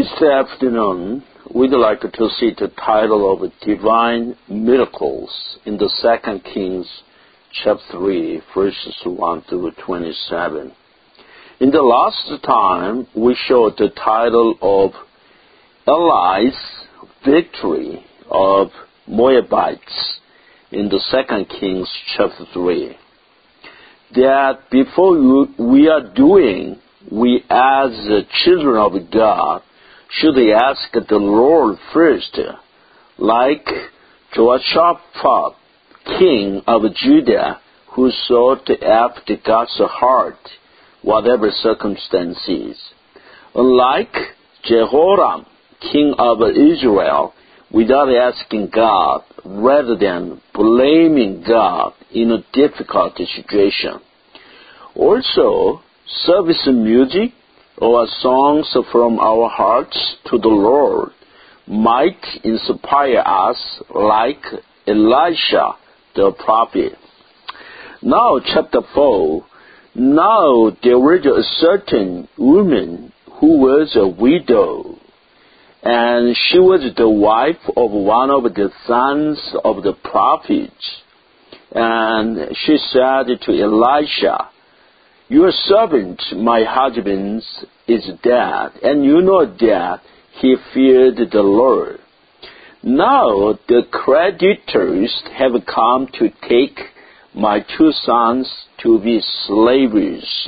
This afternoon, we'd like to see the title of Divine Miracles in the 2 Kings chapter 3, verses 1 through 27. In the last time, we showed the title of Eli's victory of Moabites in the 2 Kings chapter 3. That before we are doing, we as children of God should ask the Lord first, like Jehoshaphat, king of Judah, who sought after God's heart, whatever circumstances. Unlike Jehoram, king of Israel, without asking God, rather than blaming God in a difficult situation. Also, service music or songs from our hearts to the Lord might inspire us like Elisha the prophet. Now, chapter 4. Now there was a certain woman who was a widow, and she was the wife of one of the sons of the prophets. And she said to Elisha, "Your servant, my husband, is dead, and you know that he feared the Lord. Now the creditors have come to take my 2 sons to be slaves."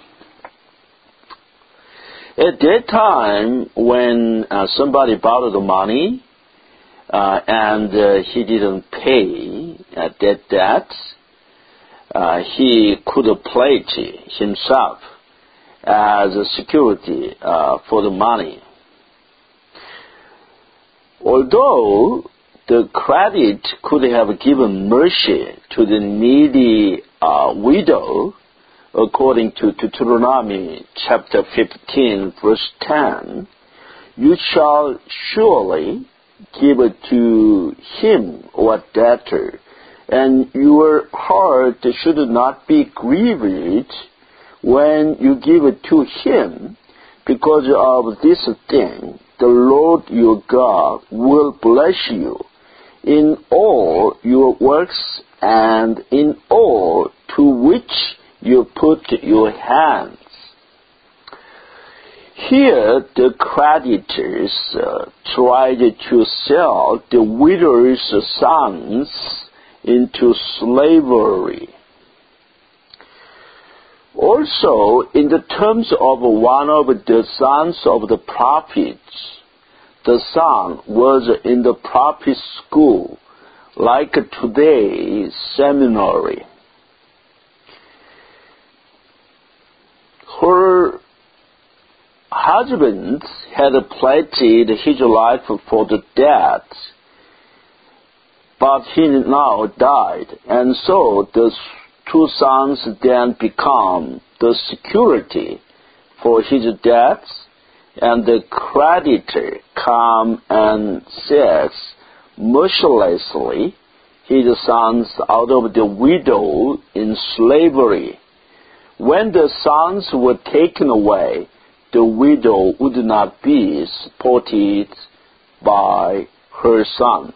At that time, when somebody borrowed the money and he didn't pay that debt, he could pledge himself as a security for the money. Although the credit could have given mercy to the needy widow, according to Deuteronomy chapter 15, verse 10, "You shall surely give it to him or debtor, and your heart should not be grieved when you give it to him. Because of this thing, the Lord your God will bless you in all your works and in all to which you put your hands." Here, the creditors tried to sell the widow's sons into slavery. Also, in the terms of one of the sons of the prophets, the son was in the prophet school, like today's seminary. Her husband had pledged his life for the debt, but he now died, and so the 2 sons then become the security for his debts, and the creditor comes and says mercilessly his sons out of the widow in slavery. When the sons were taken away, the widow would not be supported by her sons.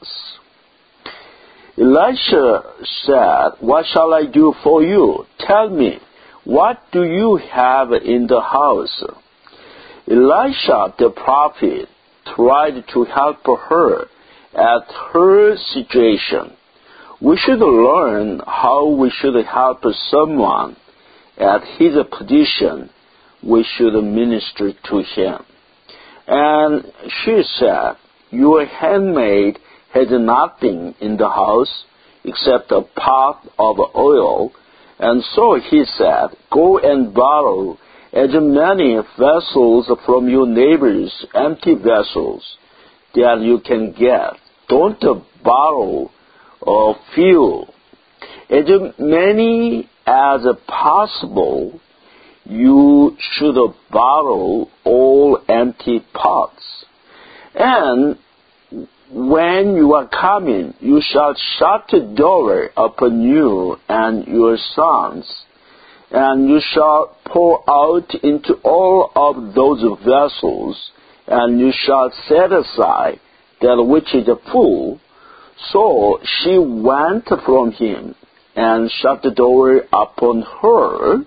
Elisha said, "What shall I do for you? Tell me, what do you have in the house?" Elisha the prophet tried to help her at her situation. We should learn how we should help someone at his position. We should minister to him. And she said, "Your handmaid has nothing in the house except a pot of oil." And so he said, "Go and borrow as many vessels from your neighbors, empty vessels, that you can get. Don't borrow a few. As many as possible, you should borrow all empty pots. And when you are coming, you shall shut the door upon you and your sons, and you shall pour out into all of those vessels and you shall set aside that which is full. So she went from him and shut the door upon her.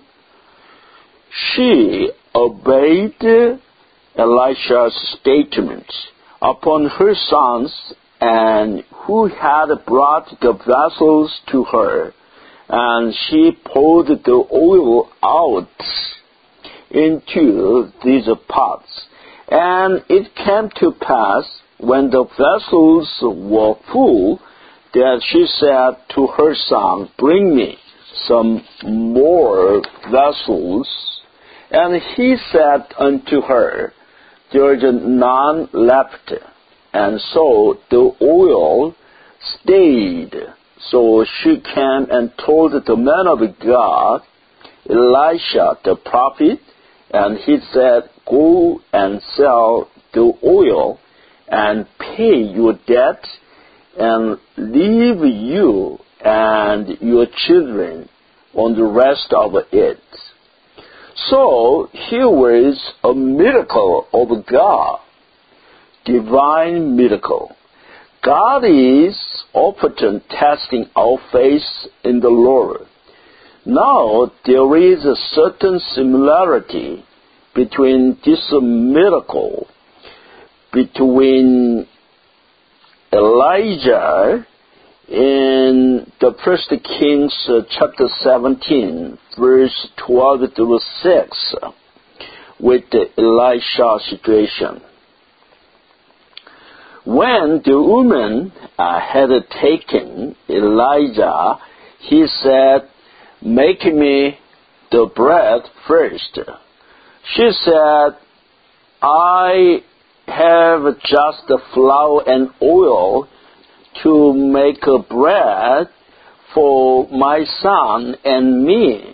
She obeyed Elisha's statement upon her sons, and who had brought the vessels to her, and she poured the oil out into these pots. And it came to pass, when the vessels were full, that she said to her son, "Bring me some more vessels." And he said unto her, "There is none left." And so the oil stayed. So she came and told the man of God, Elisha the prophet, and he said, "Go and sell the oil and pay your debt, and leave you and your children on the rest of it." So here was a miracle of God, divine miracle. God is often testing our faith in the Lord. Now there is a certain similarity between this miracle between Elijah in the 1 Kings chapter 17, verse 12 through 6, with the Elisha situation. When the woman had taken Elijah, he said, "Make me the bread first." She said, "I have just the flour and oil to make a bread for my son and me."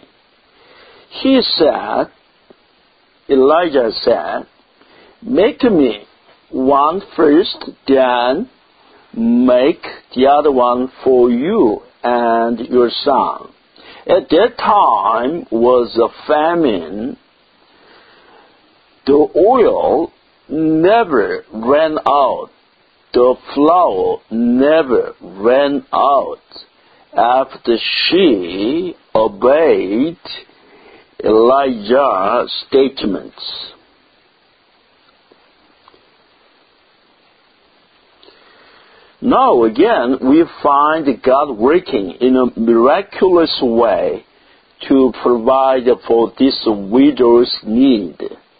Elijah said, "Make me one first, then make the other one for you and your son." At that time was a famine. The oil never ran out. The flour never ran out after she obeyed Elijah's statements. Now again, we find God working in a miraculous way to provide for this widow's need.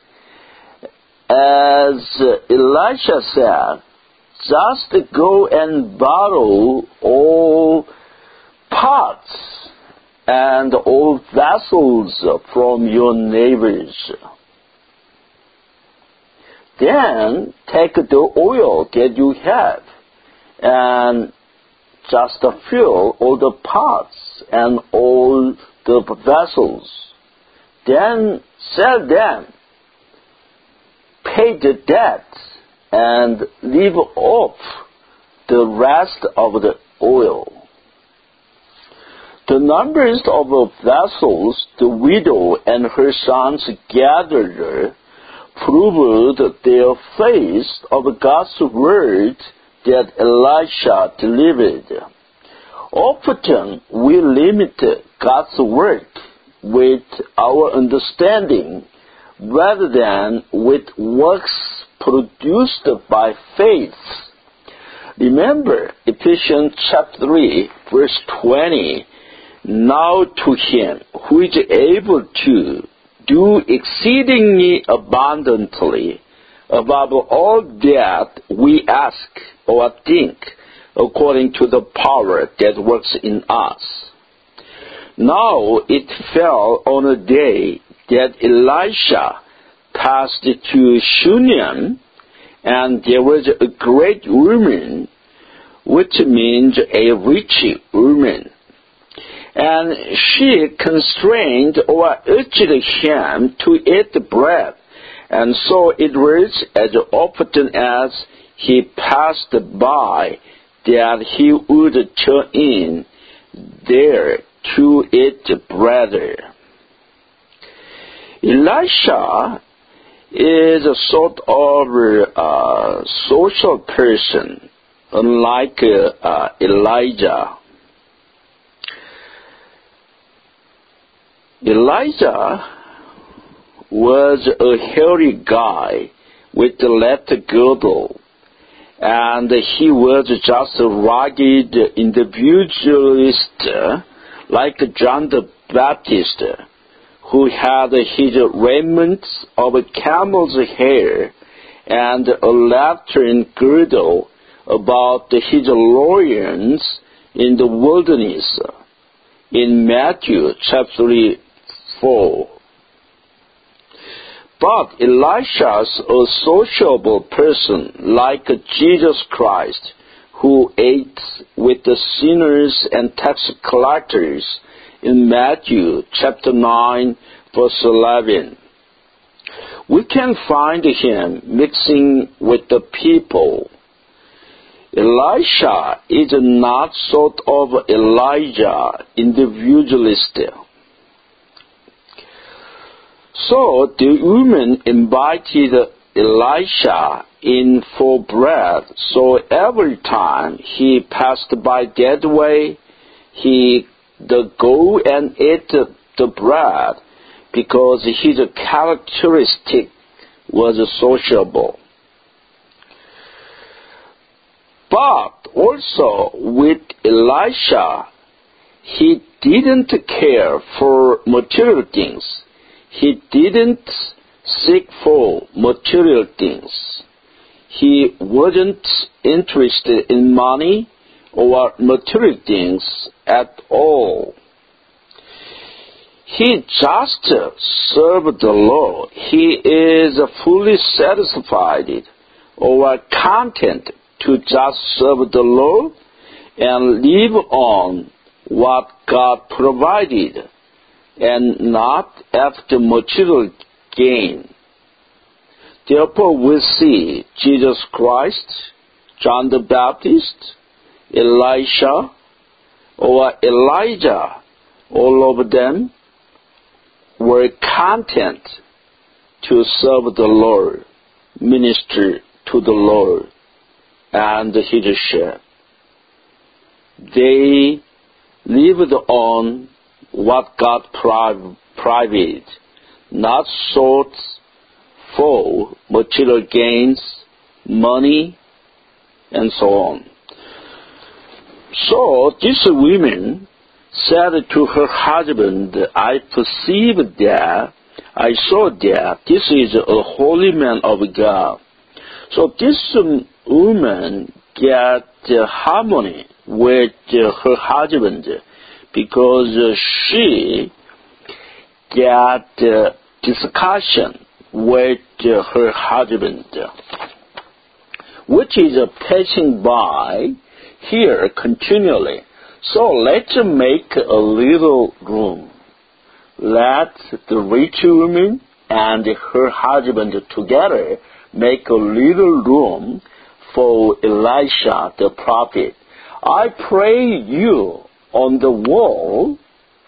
As Elisha said, "Just go and borrow all pots and all vessels from your neighbors. Then take the oil that you have and just fill all the pots and all the vessels. Then sell them, pay the debt, and leave off the rest of the oil." The numbers of vessels the widow and her sons gathered proved their faith of God's word that Elisha delivered. Often we limit God's work with our understanding rather than with works produced by faith. Remember Ephesians chapter 3, verse 20. "Now to him who is able to do exceedingly abundantly above all that we ask or think, according to the power that works in us." Now it fell on a day that Elisha passed to Shunem, and there was a great woman, which means a rich woman. And she constrained or urged him to eat the bread. And so it was as often as he passed by that he would turn in there to eat bread. Elisha is a sort of social person, unlike Elijah. Elijah was a hairy guy with a left girdle, and he was just a rugged individualist like John the Baptist, who had his raiment of camel's hair and a latrine girdle about his loins in the wilderness, in Matthew chapter 4. But Elisha's a sociable person like Jesus Christ, who ate with the sinners and tax collectors in Matthew chapter 9, verse 11. We can find him mixing with the people. Elisha is not sort of Elijah, individualist. So the woman invited Elisha in for bread, so every time he passed by that way, he go and eat the bread, because his characteristic was sociable. But also with Elisha, he didn't care for material things. He didn't seek for material things. He wasn't interested in money or material things at all. He just served the Lord. He is fully satisfied or content to just serve the Lord and live on what God provided, and not after material gain. Therefore, we see Jesus Christ, John the Baptist, Elisha, or Elijah, all of them were content to serve the Lord, minister to the Lord and His sheep. They lived on what God provided, not sought for material gains, money, and so on. So this woman said to her husband, I saw that this is a holy man of God. So this woman get harmony with her husband, because she got discussion with her husband, which is passing by here continually. So let's make a little room. Let the rich woman and her husband together make a little room for Elisha the prophet. I pray you on the wall,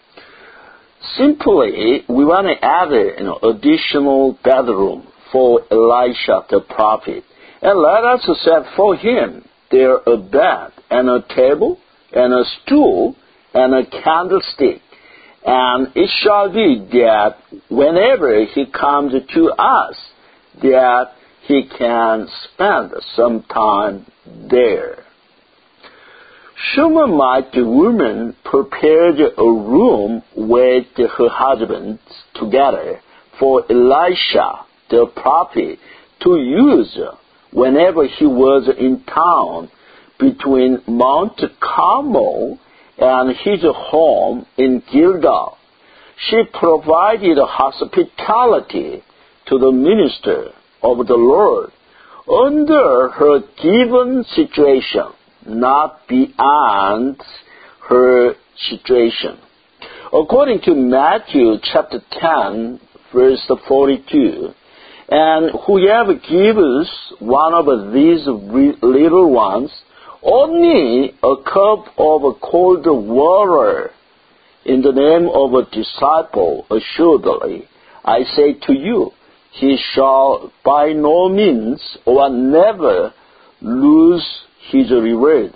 simply we want to add an additional bedroom for Elisha the prophet. And let us set for him there a bed and a table and a stool and a candlestick. And it shall be that whenever he comes to us, that he can spend some time there. Shunammite woman prepared a room with her husband together for Elisha the prophet to use whenever he was in town between Mount Carmel and his home in Gilgal. She provided hospitality to the minister of the Lord under her given situation, not beyond her situation. According to Matthew chapter 10, verse 42, and whoever gives one of these little ones only a cup of cold water in the name of a disciple, assuredly, I say to you, he shall by no means or never lose his reward.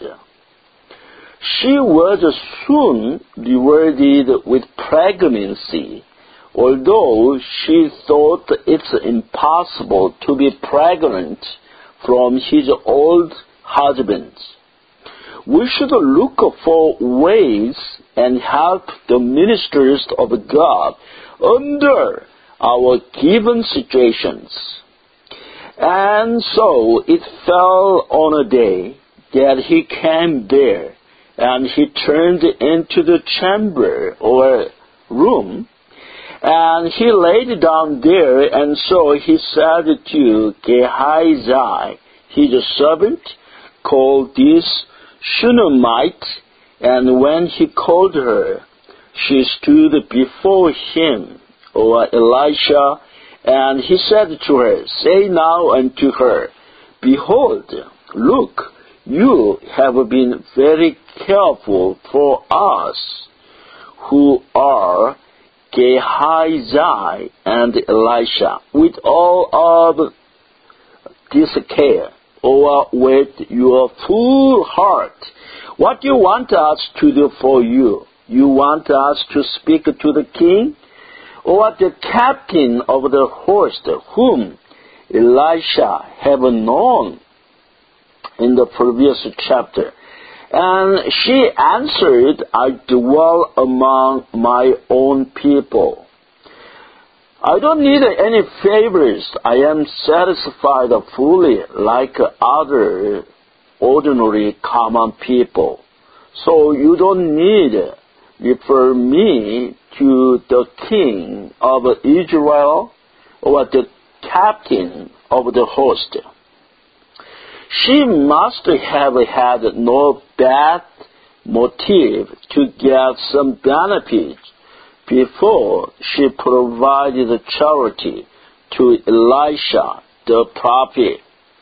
She was soon rewarded with pregnancy, although she thought it's impossible to be pregnant from his old husband. We should look for ways and help the ministers of God under our given situations. And so it fell on a day that he came there, and he turned into the chamber or room, and he laid down there, and so he said to Gehazi, his servant, called this Shunammite, and when he called her, she stood before him, or Elisha, and he said to her, Say now unto her, Behold, look, you have been very careful for us, who are Gehazi and Elisha, with all of this care, or with your full heart. What do you want us to do for you? You want us to speak to the king, or the captain of the host, whom Elisha have known in the previous chapter? And she answered, I dwell among my own people. I don't need any favors. I am satisfied fully like other ordinary common people. So you don't need refer me to the king of Israel or the captain of the host. She must have had no bad motive to get some benefit before she provided charity to Elisha the prophet.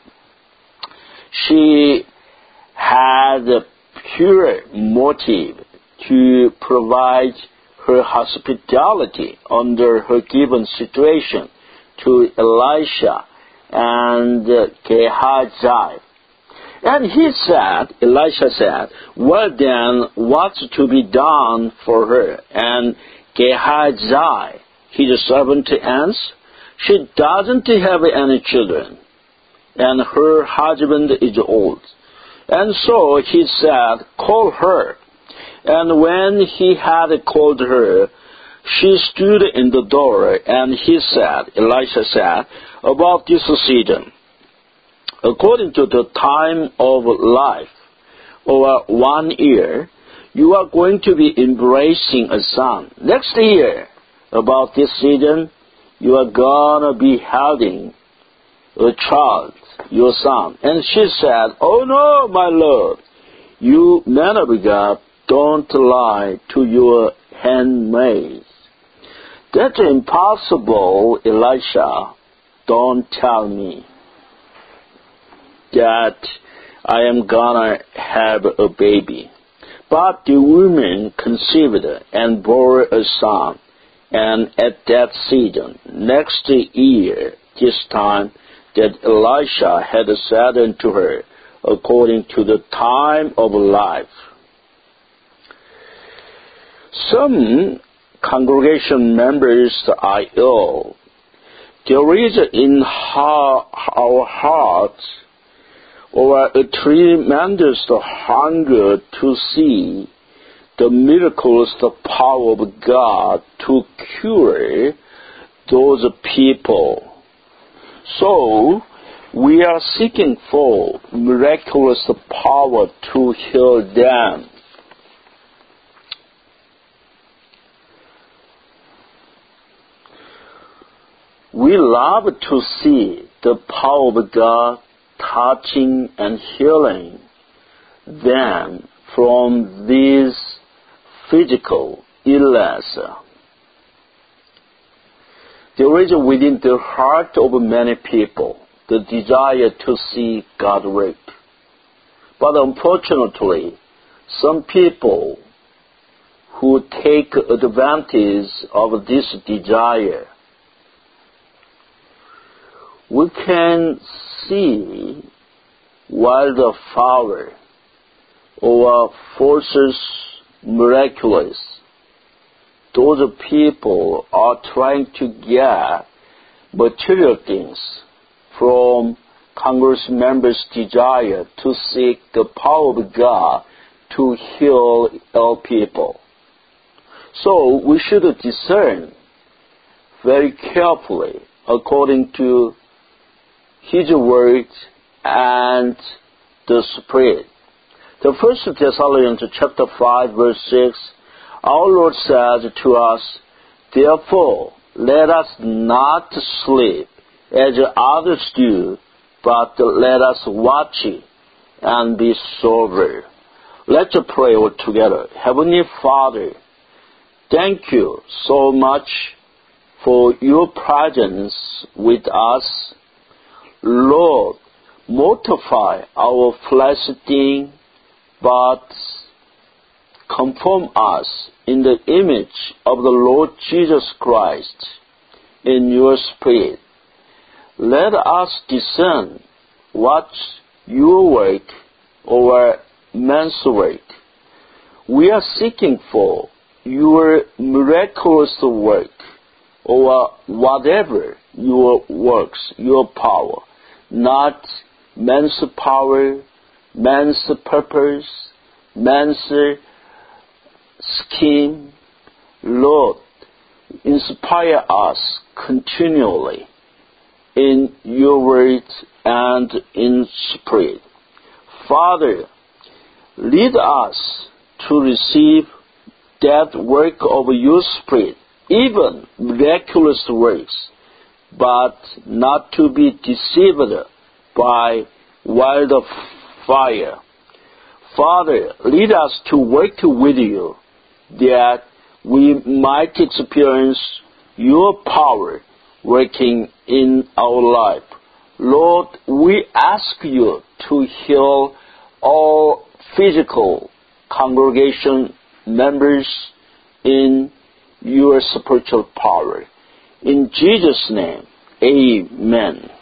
She had a pure motive to provide her hospitality under her given situation to Elisha and Gehazi. And Elisha said, well then, what's to be done for her? And Gehazi, his servant, answered, she doesn't have any children, and her husband is old. And so he said, call her. And when he had called her, she stood in the door, and Elisha said, about this season, according to the time of life, or 1 year, you are going to be embracing a son. Next year, about this season, you are going to be having a child, your son. And she said, oh no, my Lord, you man of God, don't lie to your handmaids. That's impossible, Elisha. Don't tell me that I am gonna have a baby. But the woman conceived and bore a son, and at that season, next year, this time, that Elisha had said unto her, according to the time of life. Some congregation members are ill. There is in our hearts or a tremendous hunger to see the miracles, the power of God to cure those people. So, we are seeking for miraculous power to heal them. We love to see the power of God touching and healing them from this physical illness. There is within the heart of many people the desire to see God work. But unfortunately, some people who take advantage of this desire we can see wildfire or forces miraculous. Those people are trying to get material things from Congress members' desire to seek the power of God to heal ill people. So we should discern very carefully according to His word and the Spirit. The 1 Thessalonians chapter 5 verse 6, our Lord says to us, "Therefore, let us not sleep as others do, but let us watch and be sober." Let's pray all together. Heavenly Father, thank you so much for your presence with us. Lord, mortify our flesh thing, but conform us in the image of the Lord Jesus Christ in your Spirit. Let us discern what's your work or man's work. We are seeking for your miraculous work or whatever your works, your power, not man's power, man's purpose, man's scheme. Lord, inspire us continually in your word and in spirit. Father, lead us to receive that work of your Spirit, even miraculous works, but not to be deceived by wildfire. Father, lead us to work with you, that we might experience your power working in our life. Lord, we ask you to heal all physical congregation members in your spiritual power. In Jesus' name, amen.